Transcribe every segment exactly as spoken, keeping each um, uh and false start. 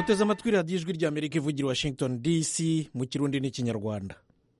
muteze amatwi radiyo ijwi ry'Amerika ivugira Washington D C mu kirundi n'ikinyarwanda.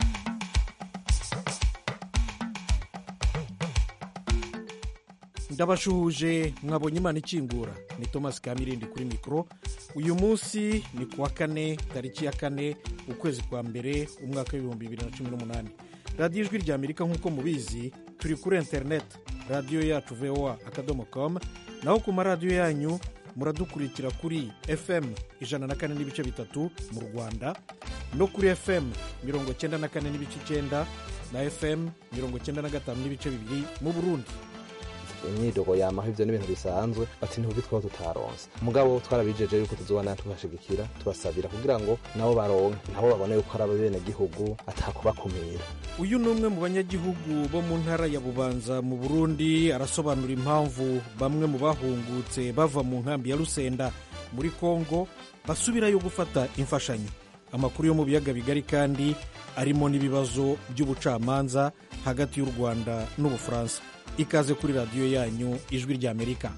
ndabashuhuje mwabonye Imana ikingura. Ni Thomas Kamirindi kuri mikoro. Uyu munsi ni kuwa kane tariki ya kane ukwezi kwa mbere umwaka w'ibihumbi bibiri na cumi n'umunani. radiyo ijwi ry'Amerika nk'uko mubizi turi kuri interineti radiyo yacu v o a akadomo com, naho ku maradiyo yanyu muradukurikira kuri F M ijana na kane n'ibice bitatu mu Rwanda no kuri F M mirongo cyenda na kane n'ibice icyenda na F M mirongo cyenda na gatanu n'ibice bibiri mu Burundi. Imyidogo yamaho ivyo n'ibintu bisanzwe, ati ntubi twaba tutaronse mugabo twarabijeje yuko tuzobana tubashigikira tubasabira kugira ngo nabo baronke, nabo babone yuko ari abene gihugu atakubakumira. Uyu numwe mu banyagihugu bo mu ntara ya Bubanza mu Burundi arasobanura impamvu bamwe mu bahungutse bava mu nkambi ya Rusenda muri Kongo basubirayo gufata imfashanyo. Amakuru yo mu biyaga bigari kandi arimo n'ibibazo by'ubucamanza hagati y'u Rwanda n'Ubufaransa. Ikaze kuri radiyo yanyu ijwi ry'Amerika.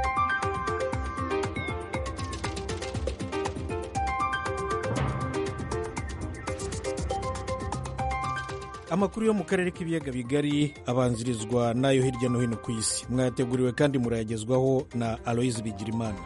Amakuru yo mu karere k'ibiyaga bigari abanzirizwa nayo hirya no hino ku isi. Mwateguriwe kandi murayagezwaho na Aloise Bigirimana.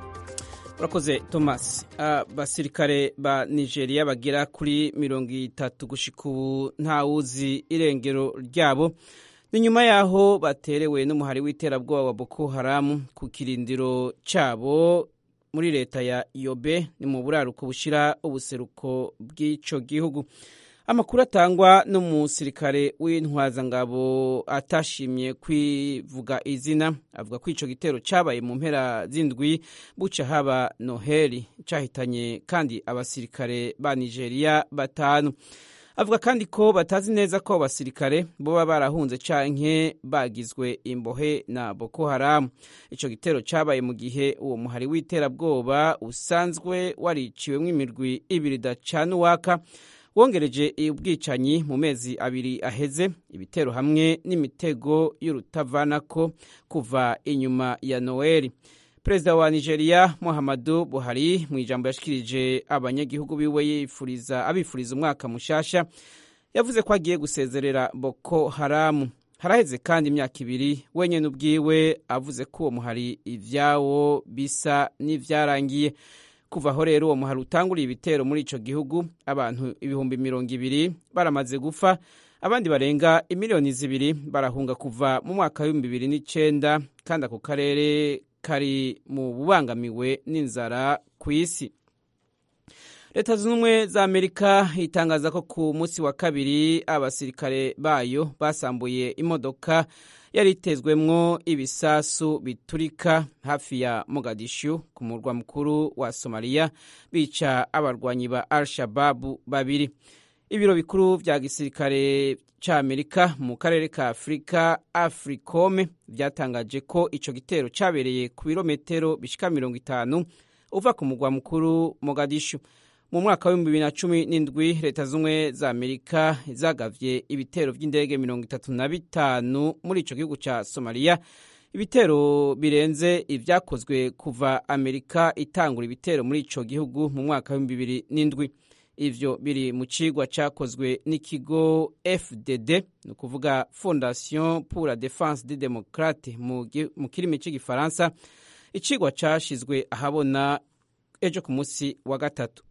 Urakoze Thomas. Abasirikare ba Nigeria bagera kuri mirongo itatu gushika ubu ntawuzi irengero ryabo. Ni nyuma yaho baterewe n'umuhari w'iterabwoba wa Boko Haram ku kirindiro cabo muri leta ya Yobe ni mu buraruko bushira ubuseruko bw'ico gihugu. Amakuru atangwa n'umusirikare w'intwazangabo atashimye kwivuga izina avuga ko ico gitero cabaye mu mpera z'indwi buca haba Noheli, cahitanye kandi abasirikare ba Nigeria batanu. Avuga kandi ko batazi neza ko abasirikare boba barahunze canke bagizwe imbohe na Boko Haram. Ico gitero cabaye mu gihe uwo muhari w'iterabwoba usanzwe wariciwemwo imirwi ibiri dacana uwaka wongereje ubwicanyi mu mezi abiri aheze, ibitero hamwe n'imitego y'urutavanako kuva inyuma ya Noeli. Perezida wa Nigeria Muhammadu Buhari mu ijambo yashikirije abanyagihugu biwe yifuriza abifuriza umwaka mushasha yavuze ko agiye gusezerera Boko Haram. Haraheze kandi imyaka ibiri wenyene ubwiwe avuze ko uwo muhari ivyawo bisa n'ivyarangiye. Kuva aho rero uwo muhari utanguriye ibitero muri ico gihugu, abantu ibihumbi mirongo ibiri baramaze gupfa, abandi barenga imiliyoni zibiri barahunga kuva mu mwaka w'ibihumbi bibiri n'icenda, kandi ako karere kari mu bubangamiwe n'inzara ku isi. Leta Zunze Ubumwe za Amerika itangaza ko ku munsi wa kabiri abasirikare bayo basambuye imodoka yari itezwemwo ibisasu biturika hafi ya Mogadishu ku murwa mukuru wa Somalia, bica abarwanyi ba Al-Shabaab babiri. Ibiro bikuru vya gisirikare ca Amerika mu karere ka Afrika Africom vyatangaje ko ico gitero cabereye ku birometero bishika mirongo itanu uva ku murwa mukuru Mogadishu. Mu mwaka wa bibiri na cumi n'indwi Leta Zunze za Amerika zagavye ibitero vy'indege mirongo itatu na bitanu muri ico gihugu ca Somalia, ibitero birenze ivyakozwe kuva Amerika itangura ibitero muri ico gihugu mu mwaka wa bibiri n'indwi. Ivyo biri mu cigwa cakozwe n'ikigo F D D, no kuvuga Fondation pour la Défense des Démocrates mu kirimi c'igifaransa. Icigwa cashizwe ahabona ejo ku munsi wa gatatu.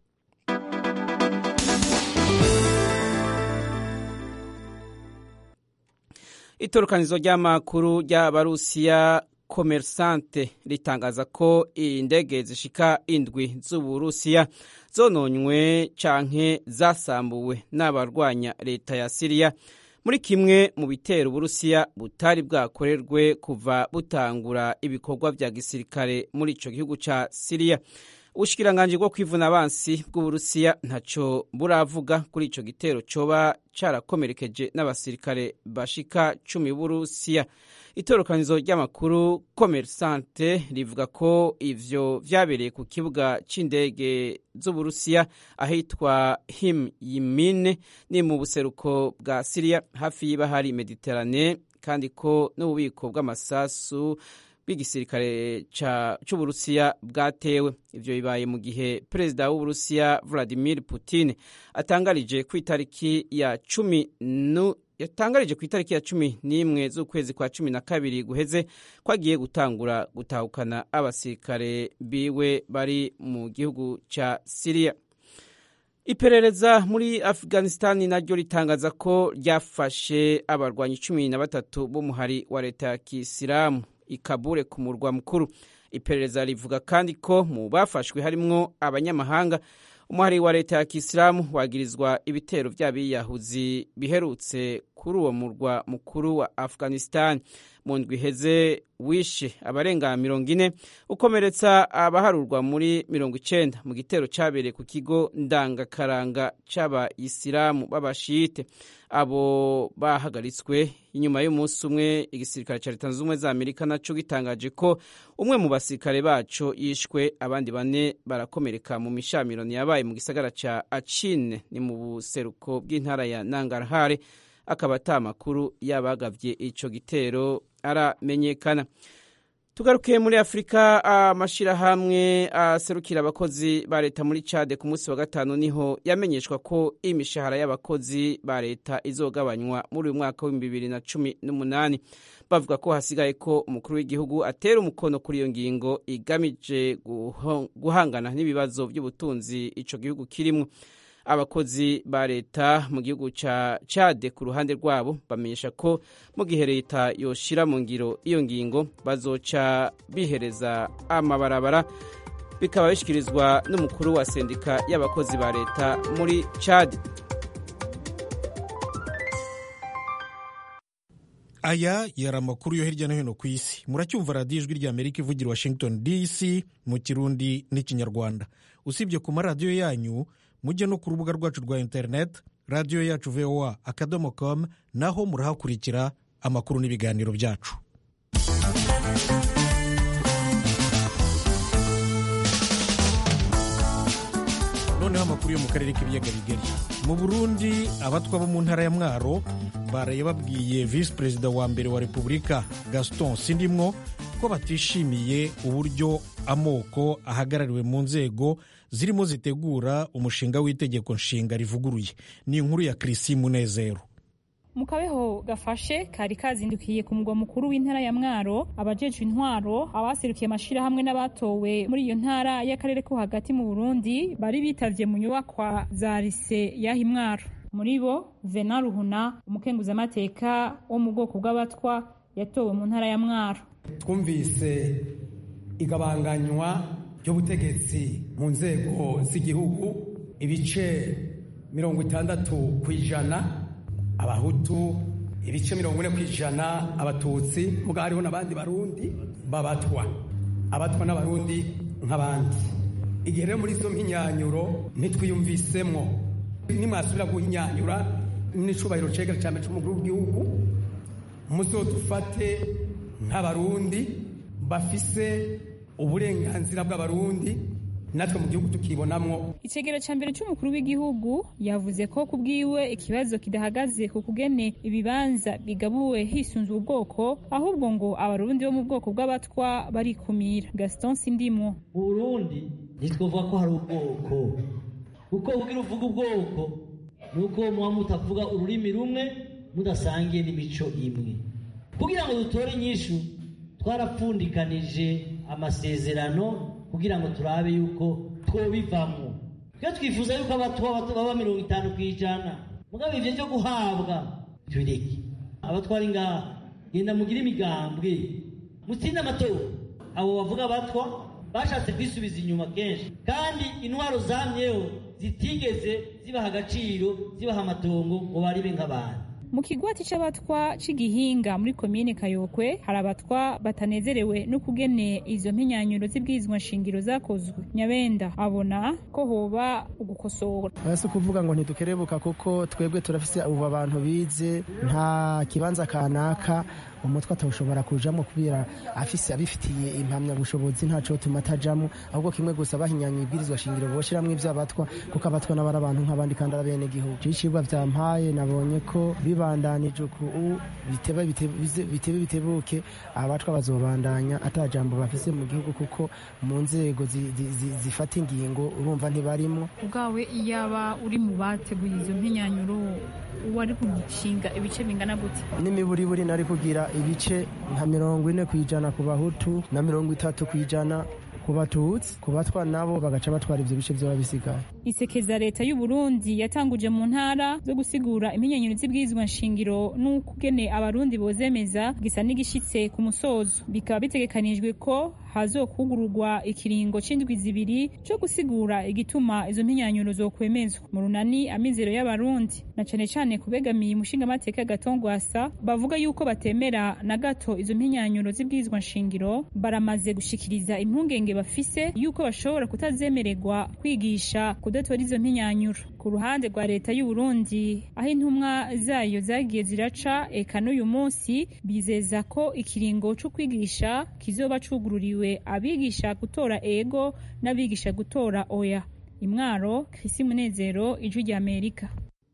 Itorokanizo ry'amakuru ry'Abarusiya Commerçante ritangaza ko indege zishika indwi z'Uburusiya zononywe canke zasambuwe n'abarwanya leta ya Syria muri kimwe mu bitero Uburusiya butari bwakorerwe kuva butangura ibikorwa vya gisirikare muri ico gihugu ca Syria. Ubushikiranganje bwo kwivuna abansi bw'Uburusiya ntaco buravuga kuri ico gitero coba carakomerekeje n'abasirikare bashika cumi b'Uburusiya. Itorokanizo ry'amakuru Commerçante rivuga ko ivyo vyabereye ku kibuga c'indege z'Uburusiya ahitwa Himyimine ni mu buseruko bwa Syria hafi y'ibahari Mediterane, kandi ko n'ububiko bw'amasasu bw'igisirikare c'Uburusiya bwatewe. Ivyo bibaye mu gihe perezida w'Uburusiya Vladimir Putin atangarije ku itariki ya cumi nu yatangarije ku itariki ya cumi n'imwe z'ukwezi kwa cumi na kabiri guheze ko agiye gutangura gutahukana abasirikare biwe bari mu gihugu ca Syria. Iperereza muri Afghanistan naryo ritangaza ko ryafashe abarwanyi cumi na batatu b'umuhari wa leta ya Kisilamu i Kabul ku murwa mukuru. Iperereza rivuga kandi ko mu bafashwe harimwo abanyamahanga. Umuhari wa leta ya Kisilamu wagirizwa ibitero vy'abiyahuzi biherutse kuri uwo murwa mukuru wa Afghanistan. Mu ndwi iheze wishe abarenga mirongo ine ukomeretsa abaharurwa muri mirongo icenda mu gitero cabereye ku kigo ndangakaranga c'abayisilamu b'abashite. Abo bahagaritswe inyuma y'umunsi umwe igisirikare ca Leta Zunze Ubumwe za Amerika naco gitangaje ko umwe mu basirikare baco yishwe, abandi bane barakomereka mu mishamirano yabaye mu gisagara ca Achin ni mu buseruko bw'intara ya Nangarhar. Akaba ata makuru yabagavye ico gitero aramenyekana. Tugaruke muri Afrika, amashirahamwe aserukira abakozi ba leta muri Chad ku munsi wa gatanu niho yamenyeshwa ko imishahara y'abakozi ba leta izogabanywa muri uyu mwaka wa bibiri na cumi n'umunani. Bavuga ko hasigaye ko umukuru w'igihugu atera umukono kuri iyo ngingo igamije guhangana n'ibibazo by'ubutunzi ico gihugu kirimwo. Abakozi ba leta mu gihugu ca Chad ku ruhande rwabo bamenyesha ko mu gihe leta yoshira mu ngiro iyo ngingo bazoca bihereza amabarabara. Bikaba bishikirizwa n'umukuru wa sendika y'abakozi ba leta muri Chad. Aya yari amakuru yo hirya no hino ku isi. Muracyumva radiyo ijwi ry'Amerika ivugira Washington D C mu Kirundi n'Ikinyarwanda. Usibye ku maradiyo yanyu, mujye no ku rubuga rwacu rwa internet radiyo yacu V O A akadomo com, naho murahakurikira amakuru n'ibiganiro byacu. Noneho amakuru yo mu karere k'ibiyaga bigari. Mu Burundi, abatwa bo mu ntara ya Mwaro baraye babwiye Vice Perezida wa mbere wa Repubulika Gaston Sindimwo ko batishimiye uburyo amoko ahagarariwe mu nzego zirimo zitegura umushinga w'itegeko nshinga rivuguruye. Ni inkuru ya Chrisi Munezero. Mu kabeho gafashe kari kazindukiye ku mugwa mukuru w'intara ya Mwaro, abajejwe intwaro, abaserukiye amashirahamwe n'abatowe muri iyo ntara y'akarere ko hagati mu Burundi bari bitavye mu nyubakwa za Lycée yahi Mwaro. Muri bo Venant Ruhuna, umukenguzamateka wo mu bwoko bw'abatwa yatowe mu ntara ya Mwaro. Twumvise igabanganywa ry'ubutegetsi mu nzego z'igihugu, ibice mirongo itandatu kw'ijana abahutu, ibice mirongo ine kw'ijana abatutsi, muga hariho n'abandi barundi babatwa, abatwa n'abarundi nk'abandi. Igihe rero muri izo mpinyanyuro ntitwiyumvisemwo, nimwasubira guhinyanyura n'icubahiro cegera cyane c'umukuru w'igihugu, muzodufate nk'abarundi bafise uburenganzira bw'abarundi, natwe mu gihugu tukibonamwo. Icegera ca mbere c'umukuru w'igihugu yavuze ko kubwiwe ikibazo kidahagaze ku kugene ibibanza bigabuwe hisunzwe ubwoko, ahubwo ngo abarundi bo mu bwoko bw'abatwa barikumira. Gaston Sindimwo: Burundi nitwovuga ko hari ubwoko, uko ugira uvuga ubwoko nuko muba mutavuga ururimi rumwe, mudasangiye n'imico imwe. Kugira ngo dutore inyishu twarapfundikanije amasezerano kugira ngo turabe yuko twobivamo. Twe twifuza yuko abatwa baba mirongo itanu kw'ijana, mugabe ivyo byo guhabwa tubireke. Abatwari ngaha genda mugira imigambwe, mutsinda amatora. Abo bavuga abatwa bashatse kwisubiza inyuma kenshi, kandi intwaro zamyeho zitigeze zibaha agaciro, zibaha amatongo ngo baribe nk'abantu. Mu kigwati c'abatwa c'igihinga muri komine Kayokwe hari abatwa batanezerewe no kugene izo mpinyanyuro z'ibwirizwa nshingiro zakozwe. Nyabenda abona ko hoba ugukosora. Basi kuvuga ngo ntidukerebuka kuko twebwe turafise ubu abantu bize nta kibanza kanaka umutwe atawushobora kujamo kubera afise abifitiye impamya bushobozi ntaco tuma atajamo, ahubwo kimwe gusa bahinyanya ibwirizwa shingiro boshiramwo ivyo abatwa, kuko abatwa n'abari abantu nk'abandi kandi ari bene gihugu. Icigwa vyampaye nabonye ko bibandanije ku bitebe bitebe bitebuke abatwa bazobandanya atajambo bafise mu gihugu, kuko mu nzego zifata ingingo urumva ntibarimo. Ubwawe iyaba uri mu bateguye izo mpinyanyuro wari kugishinga ibice bingana gute? N'imiburiburi nari kugira ibice nka mirongo ine kwijana ku bahutu na mirongo itatu kwijana ku batutsi, ku batwa nabo bagaca batwara ivyo bice vyoba bisigaye. Isekeza leta y'u Burundi yatanguje mu ntara zo gusigura impinyanyuro z'ibwirizwa nshingiro n'ukugene abarundi bozemeza gisa n'igishitse ku musozo. Bikaba bitegekanijwe ko hazokugururwa ikiringo c'indwi zibiri co gusigura igituma izo mpinyanyuro zokwemezwa. Mu runani amizero y'abarundi na cane cane kubegamiye umushingamateka Gatongwasa bavuga yuko batemera na gato izo mpinyanyuro z'ibwirizwa nshingiro, baramaze gushikiriza impungenge bafise yuko bashobora kutazemererwa kwigisha kudatora izo mpinyanyuro. Ku ruhande rwa leta y'u Burundi aho intumwa zayo zagiye ziraca, eka n'uyu munsi bizeza ko ikiringo co kwigisha kizoba cugururiwe abigisha gutora ego n'abigisha gutora oya. Imwaro, Chrisi Munezero, Ijwi rya Amerika.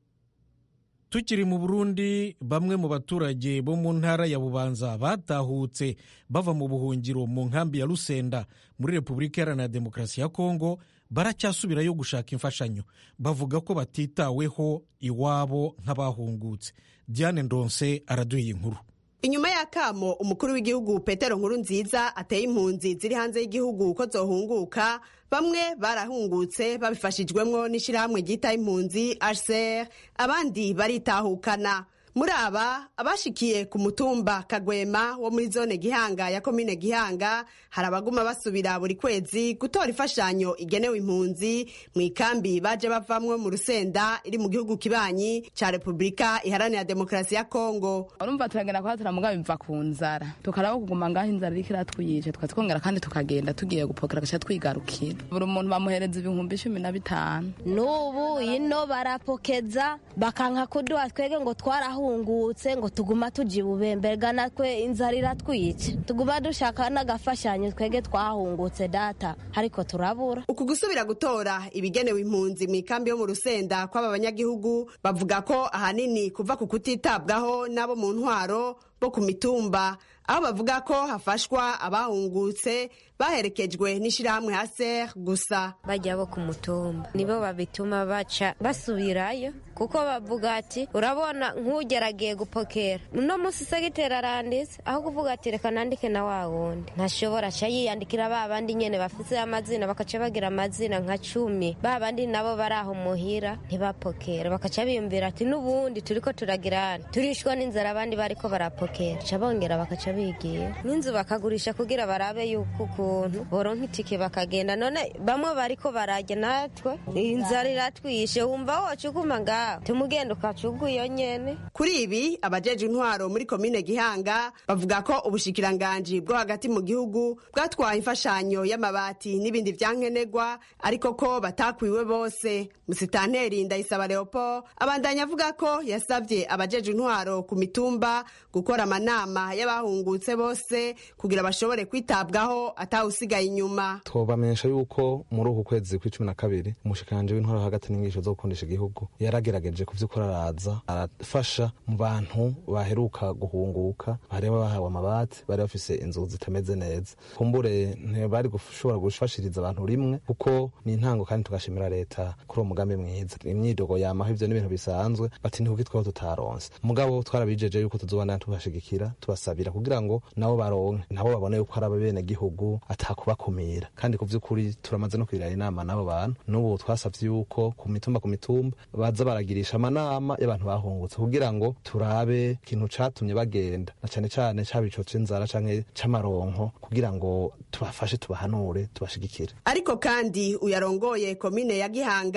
Tukiri mu Burundi, bamwe mu baturage bo mu ntara ya Bubanza batahutse bava mu buhungiro mu nkambi ya Rusenda muri Repubulika Iharanira Demokarasi ya Kongo baracyasubirayo gushaka imfashanyo. Bavuga ko batitaweho iwabo nk'abahungutse. Diane Ndonse araduye inkuru. Inyuma y'akamo umukuru w'igihugu Petero Nkurunziza ateye impunzi ziri hanze y'igihugu ko zohunguka, bamwe barahungutse babifashijwemwo n'ishirahamwe ryita impunzi H C R, abandi baritahukana. Muri aba abashikiye ku mutumba Kagwema wo muri zone Gihanga ya komine Gihanga hari abaguma basubira buri kwezi gutora ifashanyo igenewe impunzi mu ikambi baje bavamwe mu Rusenda iri mu gihugu kibanyi ca Repubulika Iharanira Demokarasi ya Kongo. Urumva turagenda kwa turamuga bimva ku nzara, tukarabo kuguma ngaho inzara irikira twiyije, twatwongera kandi tukagenda tugiye gupokera gacha twigarukira. Buri umuntu bamuhereza ibihumbi cumi na bitanu. Nubu ino barapokeza bakanka kuduha twege ngo twarahu ngutse ngo tuguma tuji bubemberga natwe inzara iratwice, tuguma dushaka n'agafashanyo twege twahungutse data ariko turabura. Uku gusubira gutora ibigenewe impunzi mu ikambi yo mu Rusenda kw'aba banyagihugu bavuga ko ahanini kuva ku kutitabwaho nabo mu ntwaro bo ku mitumba, aho bavuga ko hafashwa abahungutse baherekejwe n'ishirahamwe H C R gusa. Bajya bo ku mutumba nibo babituma baca basubirayo, kuko bavuga ati urabona nk'ugeragiye gupokera uno musi segitera aranditse, aho kuvuga ati reka nandike na wa wundi ntashobora ca yiyandikira ba bandi nyene bafise amazina, bakaca bagira amazina nka cumi, ba bandi nabo baraho muhira ntibapokera, bakaca biyumvira ati n'ubundi turiko turagirana turishwa n'inzara, abandi bariko barapokera ca bongera bakaca bigiye n'inzu bakagurisha kugira barabe yuko ukuntu boronka itike bakagenda. None bamwe bariko barajya natwe inzara iratwishe, wumva wocukuma ngaho tumugenda ukacuguyo nyene. Kuri ibi abajeje intwaro muri komine Gihanga bavuga ko ubushikiranganji bwo hagati mu gihugu bwatwaye imfashanyo y'amabati n'ibindi vyankenegwa, ariko ko batakwiwe bose. Musitanteri Ndayisaba Leopold abandanya avuga ko yasavye abajeje intwaro ku mitumba gukora amanama y'abahungutse bose kugira bashobore kwitabwaho atawusigaye inyuma. Twobamenyesha yuko muri uku kwezi kw'icumi na kabiri umushikiranganje w'intwaro hagati n'ingisho zo gukundisha igihugu yaragerageje kuvyukora, araza arafasha mu bantu baheruka guhunguka, bari bahawe amabati, bari bafise inzu zitameze neza. Kumbure ntibari gushobora gufashiriza abantu rimwe, kuko ni intango kandi tugashimira leta kuri uwo mugambi mwiza. Imyidogo yamaho ivyo n'ibintu bisanzwe, bati ntihugi twaba tutaronse, mugabo twarabijeje yuko tuzobana tubashigikira tubasabira kugira ngo nabo baronke, nabo babone yuko ari abene gihugu atakubakumira. Kandi ku vy'ukuri turamaze no kwirana inama nabo bantu, n'ubu twasavye yuko ku mitumba ku mitumba baza baragirisha amanama y'abantu bahungutse kugira ngo turabe ikintu catumye bagenda, na cane cane cabico c'inzara canke c'amaronko, kugira ngo tubafashe tubahanure tubashigikire. Ariko kandi uyarongoye komine ya Gihanga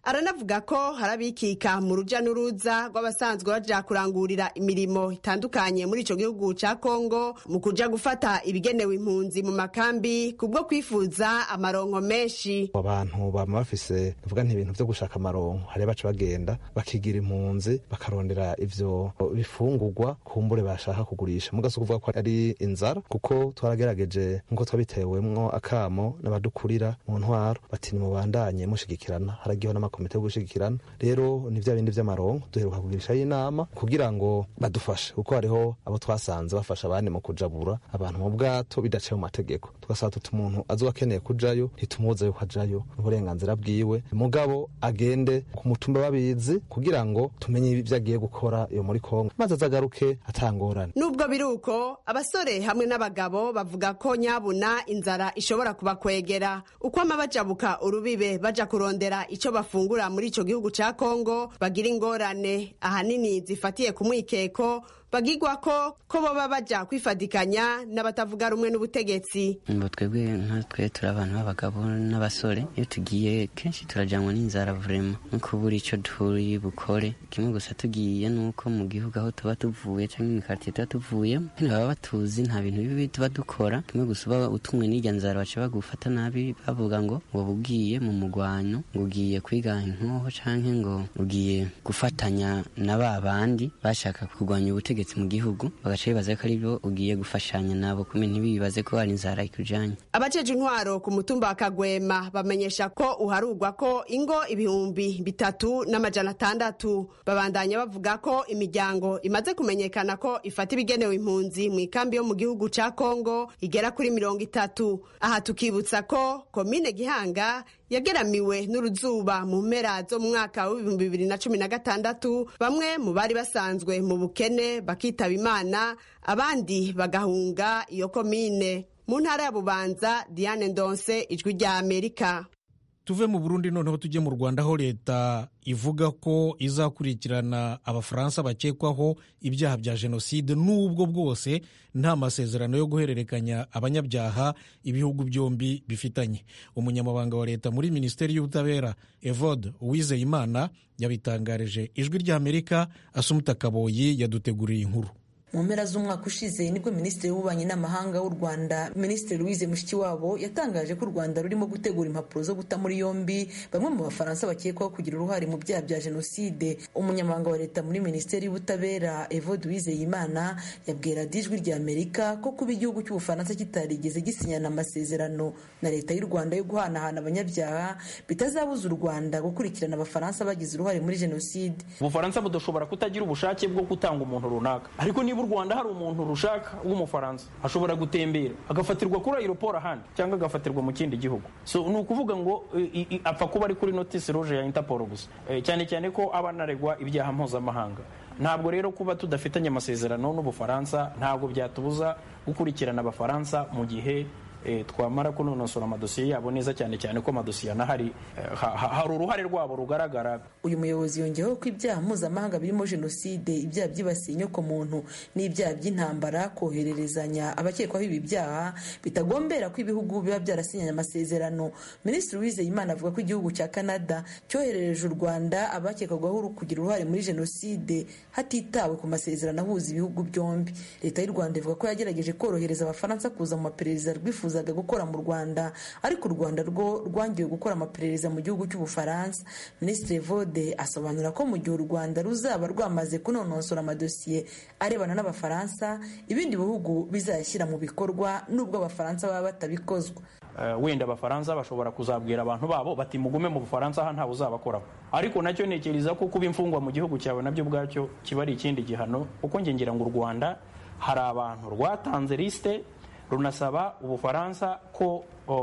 aranavuga ko harabikika mu ruja n'uruza rw'abasanzwe baja kurangurira imirimo itandukanye muri ico gihugu ca Kongo mu kuja gufata ibigenewe impunzi mu makambi kubwo kwifuza amaronko menshi. Abantu bama bafise vuga nti ibintu vyo gushaka amaronko hari baca bagenda bakigira impunzi bakarondera ivyo bifungurwa kumbure bashaka kugurisha mugase kuvuga ko ari inzara kuko twaragerageje nkuko twabitewemwo akamo n'abadukurira mu ntwaro bati ni mubandanye mushigikirana haragiho n'amakomite yo gushigikirana rero ni vya bindi vy'amaronko duheruka kugirisha inama kugira ngo badufashe kuko hariho abo twasanze bafasha abandi mu kujabura abantu mu bwato bidaciye mu mategeko tugasaba tuti umuntu azoba akeneye kujayo ntitumubuze yuko ajayo n'uburenganzira bwiwe mugabo agende ku mutumba babizi kugira ngo tumenye ivyo agiye gukora iyo muri Kongo maze azagaruke atangorana. Nubwo biruko abasore hamwe n'abagabo bavuga ko nyabuna inzara ishobora kubakwegera uko amabajabuka urubibe baja kurondera ico bafungura muri ico gihugu ca Kongo bagira ingorane ahanini zifatiye ku mwikeko bagigwa ko ko boba baja kwifadikanya n'abatavuga rumwe n'ubutegetsi. Ngo twebwe nkatwe turi abantu b'abagabo n'abasore iyo tugiye kenshi turajanwa n'inzara vraiment nko buri ico turi bukore kimwe gusa tugiye nuko mu gihugu aho tuba tuvuye canke mu quartier tuba tuvuye baba batuzi nta bintu bibi tuba dukora kimwe gusa uba utumwe n'irya nzara baca bagufata nabi bavuga ngo ngo bugiye mu mugwanyo ngo ugiye kwiga inkoho canke ngo ugiye gufatanya na babandi bashaka kurwanya ubutegetsi mu gihugu bagaca bibaza ko ari byo ugiye gufashanya nabo kumenya ntibibaze ko ari inzara ikujanye. Abajeje intwaro ku mutumba wa Kagwema bamenyesha ko uharugwa ko ingo ibihumbi bitatu n'amajana atandatu babandanya bavuga ko imiryango imaze kumenyekana ko ifata ibigenewe impunzi mu ikambi yo mu gihugu ca Kongo igera kuri mirongo itatu. Aha tukibutsa ko komine Gihanga yageramiwe n'uruzuba mu mpera zo mu mwaka w'ibihumbi bibiri na cumi na gatandatu bamwe mu bari basanzwe mu bukene bakitaba Imana abandi bagahunga iyo komine. Mu ntara ya Bubanza, Diane Ndonse, Ijwi rya Amerika. Tuve mu Burundi noneho tujye mu Rwanda aho leta ivuga ko izakurikirana abafaransa bakekwaho ibyaha bya jenoside n'ubwo bwose nta masezerano yo guhererekanya abanyabyaha ibihugu byombi bifitanye. Umunyamabanga wa leta muri Minisiteri y'Ubutabera Evode Uwizeyimana yabitangarije Ijwi rya Amerika. Asumuta Kaboyi yaduteguriye inkuru. Mu mpera z'umwaka ushize nibwo Minisitiri w'Ububanyi n'Amahanga w'u Rwanda Minisitiri Louise Mushikiwabo yatangaje ko u Rwanda rurimo gutegura impapuro zo guta muri yombi bamwe mu bafaransa bakekwaho kugira uruhare mu byaha bya jenoside. Umunyamabanga wa leta muri Minisiteri y'Ubutabera Evode Uwizeyimana yabwira Ijwi rya Amerika ko kuba igihugu cy'Ubufaransa kitarigeze gisinyana amasezerano na leta y'u Rwanda yo guhanahana abanyabyaha bitazabuza u Rwanda gukurikirana abafaransa bagize uruhare muri jenoside. Ubufaransa budashobora kutagira ubushake bwo gutanga umuntu runaka, ariko niba u Rwanda hari umuntu rushaka w'umufaransa ashobora gutembera agafatirwa kuri aeroport ahandi cyangwa agafatirwa mu kindi gihugu. So ni ukuvuga ngo i, i, apfa kuba ari kuri notice rouge ya Interpol gusa, e, cyane cyane ko abanaregwa ibyaha mpuzamahanga. Ntabwo rero kuba tudafitanye amasezerano n'Ubufaransa ntabwo byatubuza gukurikirana abafaransa mu gihe E, twamara kunonosora amadosiye yabo neza, cyane cyane ko amadosiye anahari ha, ha, hari uruhare rwabo rugaragara. Uyu muyobozi yongeyeho ko ibyaha mpuzamahanga birimo jenoside, ibyaha byibasiye inyoko muntu n'ibyaha by'intambara, kohererezanya abakekwaho ibi byaha bitagombera ko ibihugu biba byarasinyanye amasezerano. Minisitiri Uwizeyimana avuga ko igihugu cya Canada cyoherereje u Rwanda abakekwagaho kugira uruhare muri jenoside hatitawe ku masezerano ahuza ibihugu byombi. Leta y'u Rwanda ivuga ko yagerageje korohereza abafaransa kuza mu maperereza rwifuza gukora mu Rwanda, ariko u Rwanda rwo rwangiwe gukora amaperereza mu gihugu cy'Ubufaransa. Minisitiri Vode asobanura ko mu gihe u Rwanda ruzaba rwamaze kunonosora amadosiye arebana n'abafaransa, ibindi bihugu bizayashyira mu bikorwa nubwo abafaransa baba batabikozwa. Uh, wenda abafaransa bashobora kuzabwira abantu babo bati mugume mu Bufaransa aha ntawe uzabakoraho, ariko nacyo ntekereza ko kuba imfungwa mu gihugu cyawe nabyo ubwacyo kiba ari ikindi gihano, kuko nge ngira ngo u Rwanda hari abantu rwatanze liste runasaba Ubufaransa ko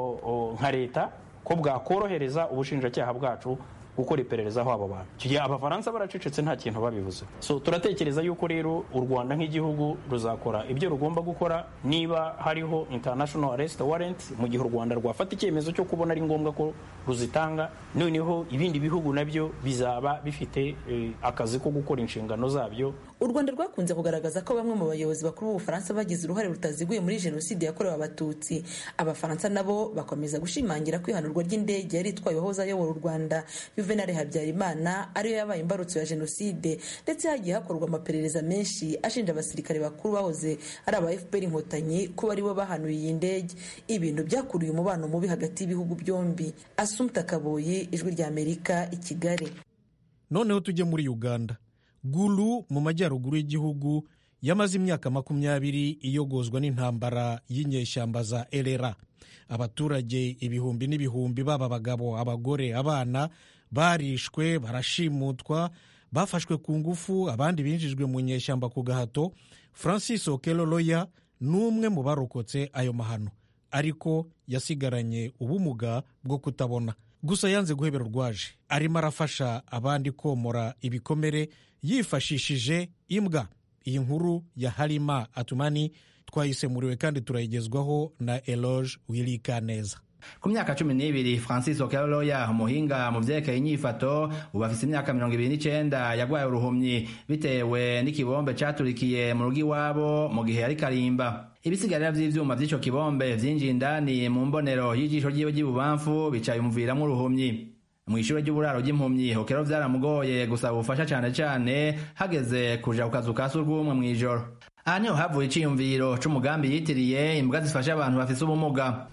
nka leta ko bwakorohereza ubushinjacyaha bwacu gukora iperereza aho abo bantu. Icyo gihe abafaransa baracecetse nta kintu babivuze. So turatekereza yuko rero u Rwanda nk'igihugu ruzakora ibyo rugomba gukora niba hariho international arrest warrant, mu gihe u Rwanda rwafata icyemezo cyo kubona ari ngombwa ko ruzitanga, noneho ibindi bihugu nabyo bizaba bifite eh, akazi ko gukora inshingano zabyo. u Rwanda rwakunze kugaragaza ko bamwe mu bayobozi bakuru b'Ubufaransa bagize uruhare rutaziguye muri jenoside yakorewe abatutsi. Abafaransa nabo bakomeza gushimangira ko ihanurwa ry'indege yari itwaye uwahoze ayobora u Rwanda Juvenal Habyarimana ariyo yabaye imbarutso ya jenoside, ndetse hagiye hakorwa amaperereza menshi ashinja abasirikare bakuru bahoze ari aba F P R Inkotanyi kuba aribo bahanuye iyi ndege. Ibintu byakuriye umubano mubi hagati y'ibihugu byombi. Assumpta Kaboyi, Ijwi rya Amerika, i Kigali. Noneho tujye muri Uganda. Gulu mu majyaruguru y'igihugu yamaze imyaka makumyabiri iyogozwa n'intambara y'inyeshyamba za L R A. Abaturage ibihumbi n'ibihumbi baba abagabo, abagore, abana barishwe, barashimutwa, bafashwe ku ngufu, abandi binjijwe mu nyeshyamba ku gahato. Francis Okello Loya n'umwe mu barokotse ayo mahano, ariko yasigaranye ubumuga bwo kutabona. Gusa yanze guhebera urwaje, arimo arafasha abandi komora ibikomere yifashishije imbwa. Iyi nkuru ya Halima Atumani twayisemuriwe kandi turayigezwaho na Eloge Wilikaneza. Ku myaka cumi n'ibiri Francis Okello Loya, umuhinga mu vyerekeye inyifato, ubu afise imyaka mirongo ibiri n'icenda, yagwaye uruhumyi bitewe n'ikibombe caturikiye mu rugo iwabo mu gihe yari karimba. Ibisigarira vy'ivyuma vy'ico kibombe vyinjiye indani mu mbonero y'ijisho ryiwe ry'ibubamfu, bicaye umuviramwo uruhumyi. Mw'ishure ry'uburaro ry'impumyi, Okello vyaramugoye gusaba ubufasha cane cane hageze kuja ku kazu ka surwumwe mw'ijoro. Aha niho havuye iciyumviro c'umugambi yitiriye imbwa zifasha abantu bafise ubumuga.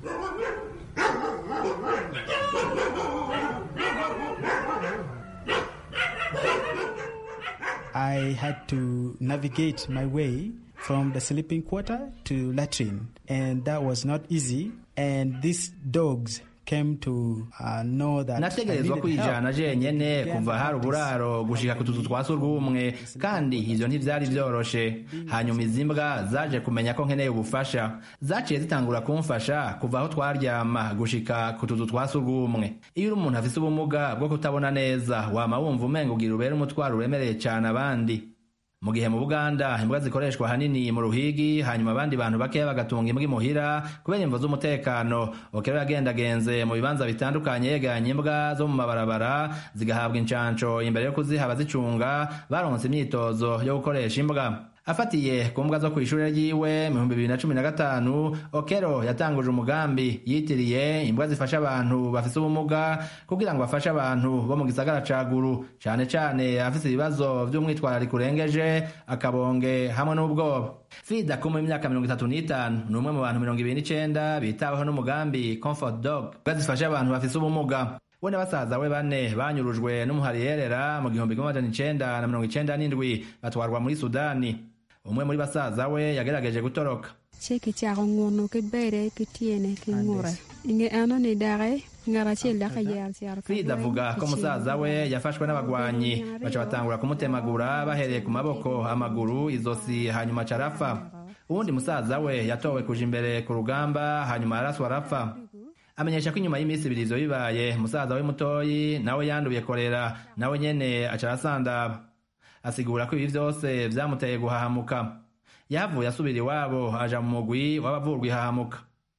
I had to navigate my way from the sleeping quarter to latrine, and that was not easy. And these dogs came to uh, know that nategerezwa kwijana jenyene kuva hari uburaro gushika ku tuzu twa surwumwe, kandi ivyo ntivyari vyoroshe. Hanyuma izimbwa zaje kumenya ko nkeneye ubufasha, zaciye zitangura kumfasha kuva aho twaryama gushika ku tuzu twa surwumwe. Iyo uri umuntu afise ubumuga bwo kutabona neza, wama wumva umenga ugira ubera umutwaro uremereye cane abandi. Mu gihe mu Buganda imbwa zikoreshwa hanini mu ruhigi, hanyuma abandi bantu bakeya bagatunga imbwa imuhira kubera imvo z'umutekano. Okello yagendagenze mu bibanza bitandukanye yeganye imbwa zo mu mabarabara, zigahabwa incanco imbere yo kuziha abazicunga baronse imyitozo yo gukoresha imbwa. Afatiye ku mbwa zo kw'ishure ryiwe mu bihumbi bibiri na cumi na gatanu, Okello yatanguje umugambi yitiriye imbwa zifasha abantu bafise ubumuga kugira ngo bafashe abantu bo mu gisagara ca Gulu, cane cane afise ibibazo vy'umwitwarariko urengeje, akabonge hamwe n'ubwoba. Frida Kumu, imyaka mirongo itatu n'itanu, ni umwe mu bantu mirongo ibiri n'icenda bitaweho n'umugambi Comfort Dog, imbwa zifasha abantu bafise ubumuga. We na basaza we bane banyurujwe n'umuhari L R A mu gihumbi kimwe amajana icenda na mirongo icenda n'indwi, batwarwa muri Sudani. Umwe muri basaza we yagerageje gutoroka. Cheki cyaro ngono ke bere ke tiene ke ngora. Inge ano ne dare ngara cyela ka yar. Frida avuga ko musaza we yafashwe n'abagwanyi, baca batangura kumutemagura bahereye ku maboko, amaguru, izosi, hanyuma carafa. Uwundi musaza we yatowe kuja imbere ku rugamba, hanyuma araswa arapfa. Amenyesha ko inyuma y'iminsi ibiri ivyo bibaye, musaza we mutoyi nawe yanduye kolera, nawe nyene aca arasandaba. Asigura ko ibi vyose vyamuteye guhahamuka. Yavuye asubira iwabo aja mu mugwi w'abavurwa ihahamuka.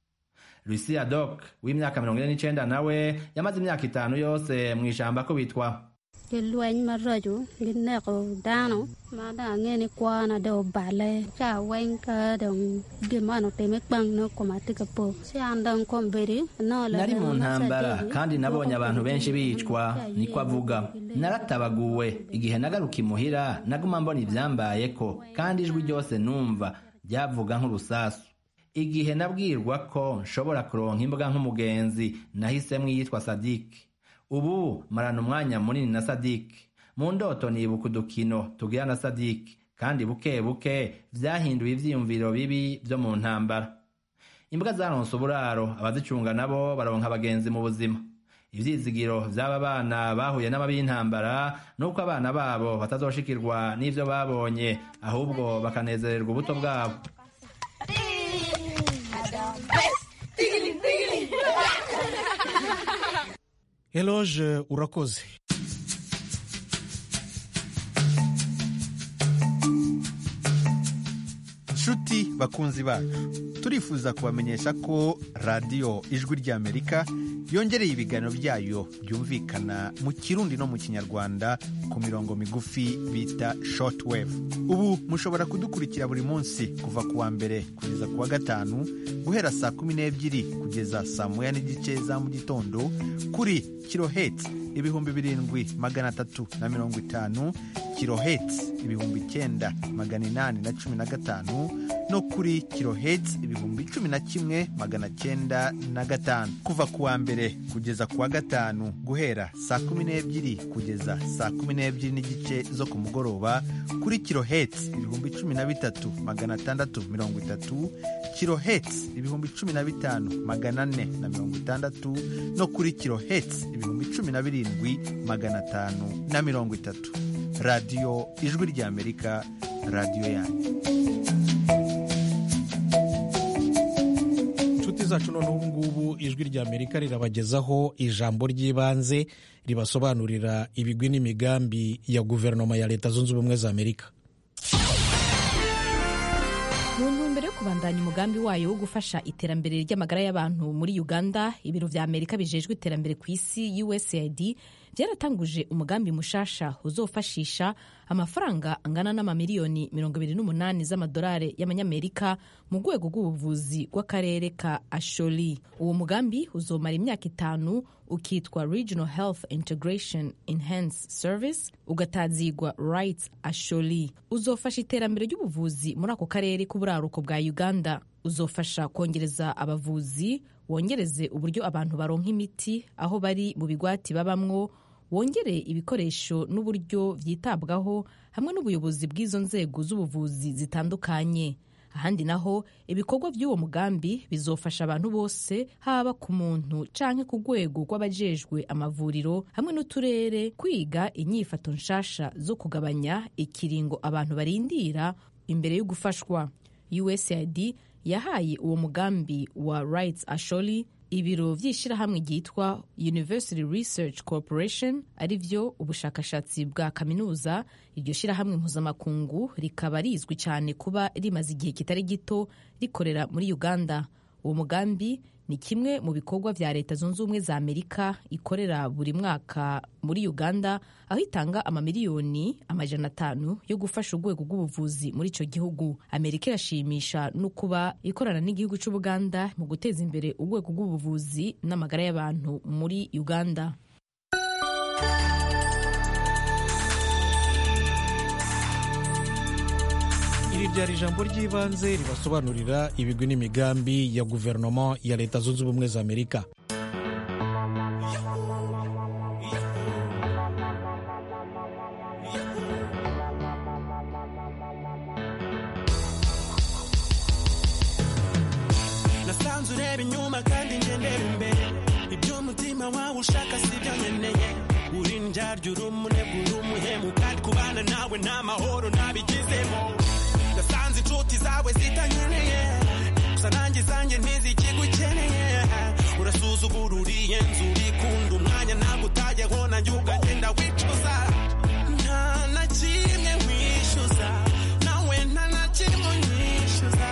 Lucia Doc w'imyaka mirongo ine n'icenda nawe yamaze imyaka itanu yose mw'ishamba kubitwa. Luany marajo gineko dano mada ngene kwana do bale cha wenka dong gimano temek bang no komatika po siandang komberi no la. Nari mu ntambara kandi nabonye abantu benshi bicwa, niko avuga. Naratabaguwe igihe nagaruka imuhira, naguma mbona ivyambayeko kandi ijwi ryose numva ryavuga nk'urusasu. Igihe nabwirwa ko nshobora kuronka imbwa nk'umugenzi, nahisemwo iyitwa Sadik. Ubu marana umwanya munini na Sadik. Mu ndoto nibuka udukino tugira na Sadik, kandi buke buke vyahinduye ivyiyumviro bibi vyo mu ntambara. Imbwa zaronse uburaro, abazicunga nabo baronka abagenzi mu buzima. Ivyizigiro vy'aba bana bahuye n'amabi y'intambara nuko abana babo batazoshikirwa n'ivyo babonye, ahubwo bakanezererwa ubuto bwabo. Eloge urakoze. Nshuti bakunzi bacu, turifuza kubamenyesha ko radiyo Ijwi ry'Amerika yongereye ibiganiro byayo byumvikana mu Kirundi no mu Kinyarwanda ku mirongo migufi bita shortwave. Ubu mushobora kudukurikira buri munsi kuva ku wa mbere kugeza ku wa gatanu guhera saa kumi n'ebyiri kugeza saa moya n'igice za mu gitondo kuri kilohertz ibihumbi birindwi magana atatu na mirongo itanu, kilohertz ibihumbi icyenda magana inani na cumi na gatanu no kuri kilohertz ibihumbi cumi na kimwe magana cyenda na gatanu. Kuva ku wa mbere kugeza ku wa gatanu guhera saa kumi n'ebyiri kugeza saa kumi n'ebyiri n'igice zo ku mugoroba kuri kilohertz ibihumbi cumi na bitatu magana atandatu mirongo itatu, kilohertz ibihumbi cumi na bitanu magana ane na mirongo itandatu no kuri kilohertz ibihumbi cumi na birindwi magana atanu na mirongo itatu. Radio Ijwi ry'Amerika, radio yanyu. Inshuti zacu none ubu ngubu Ijwi ry'Amerika rirabagezaho ijambo ry'ibanze ribasobanurira ibigwi n'imigambi ya guverinoma ya Leta Zunze Ubumwe za Amerika. Mu ntumbero yo kubandanya umugambi wayo wo gufasha iterambere ry'amagara y'abantu muri Uganda, ibiro vya Amerika bijejwe iterambere ku isi U S A I D byaratanguje umugambi mushasha uzofashisha amafaranga angana n'amamiliyoni mirongo ibiri n'umunani z'amadolari y'amanyamerika mu rwego rw'ubuvuzi bw'akarere ka Asholi. Uwo mugambi uzomara imyaka itanu ukitwa Regional Health Integration Enhanced Service, ugatazigwa Rights Asholi. Uzofasha iterambere ry'ubuvuzi muri ako karere k'uburaruko bwa Uganda. Uzofasha kongereza abavuzi, wongereze uburyo abantu baronka imiti aho bari mu bigwati babamwo, wongere ibikoresho n'uburyo vyitabwaho hamwe n'ubuyobozi bw'izo nzego z'ubuvuzi zitandukanye. Ahandi naho ibikorwa by'uwo mugambi bizofasha abantu bose, haba ku muntu canke ku rwego rw'abajejwe amavuriro hamwe n'uturere, kwiga inyifato nshasha zo kugabanya ikiringo abantu barindira imbere yo gufashwa. U S A I D yahaye uwo mugambi wa Rights Asholi ibiro vy'ishirahamwe ryitwa University Research Corporation, ari vyo ubushakashatsi bwa kaminuza. Iryo shirahamwe mpuzamakungu rikaba rizwi cyane kuba rimaze igihe kitari gito rikorera muri Uganda. Uwo mugambi ni kimwe mu bikorwa vya Leta Zunze Ubumwe za Amerika ikorera buri mwaka muri Uganda, aho itanga amamiliyoni amajana atanu yo gufasha urwego rw'ubuvuzi muri ico gihugu. Amerika irashimisha no kuba ikorana n'igihugu c'Ubuganda mu guteza imbere urwego rw'ubuvuzi n'amagara y'abantu muri Uganda. Iri ryari ijambo ry'ibanze ribasobanurira ibigwi n'imigambi ya guverinoma ya Leta Zunze Ubumwe za Amerika. Nasanze ureba inyuma kandi ngendera imbere, ibyo umutima wawe ushaka sibyo nkeneye. Uri ndyarya, uri umunebwe, uri umuhemu, kandi kubana nawe nta mahoro nabigizemo. Nasanze inshuti zawe zitanyeneye, gusa nanjye zanjye ntizikigukeneye. Urasuzugura uriye nzu, urikunda umwanya ntabwo utajyaho, nanjye ukagenda wicuza. Nta na kimwe nkwishyuza, nawe nta na kimwe unyishyuza.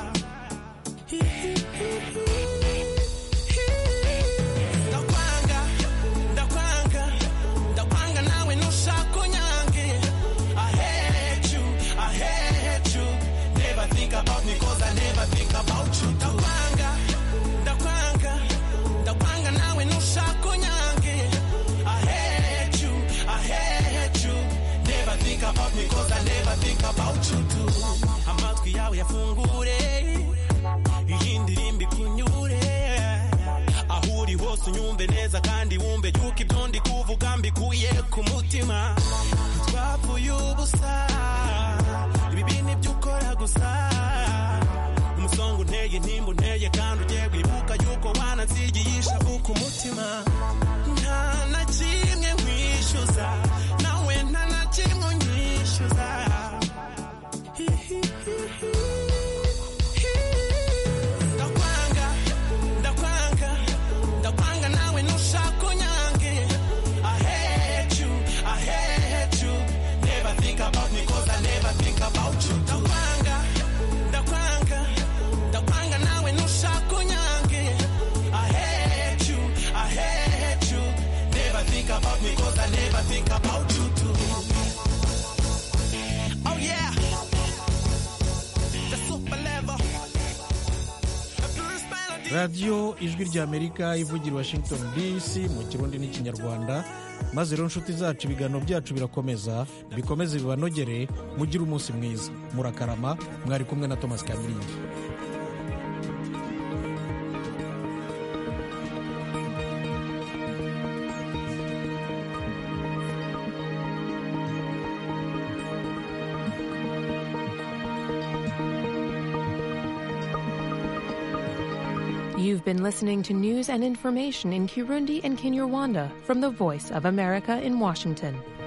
Ndakwanga, ndakwanga, ndakwanga nawe nushaka unyange. I hate you, I hate you. Never think about me cause I never think about you. Ndakwanga, ndakwanga, ndakwanga nawe nushaka unyange. I hate you, I hate you. Never think about me cause I never think about you too. Amatwi yawe yafungure, iyi ndirimbo ikunyure, aho uri hose unyumve neza kandi wumve yuko ibyo ndi kuvuga mbikuye ku mutima. Twapfuye ubusa, ibi bintu byo ukora gusa. Umusongo unteye, intimba unteye, kandi ugiye wibuka yuko wanansigiye ishavu ku mutima. Nta na kimwe nkwishyuza, nawe nta na kimwe unyishyuza. Ndakwanga, ndakwanga, ndakwanga nawe nushaka unyange. I hate you, I hate you. Never think about me cause I never think about you. Ndakwanga, ndakwanga, ndakwanga nawe nushaka unyange. I hate you, I hate you. radiyo ijwi ry'amerika ivugira washington dc mu kirundi n'ikinyarwanda. maze rero nshuti zacu ibiganiro byacu birakomeza bikomeze bibanogere, mugire umunsi mwiza, murakarama. Mwari kumwe na Thomas Kamiringi. You've been listening to news and information in Kirundi and Kinyarwanda from the Voice of America in Washington.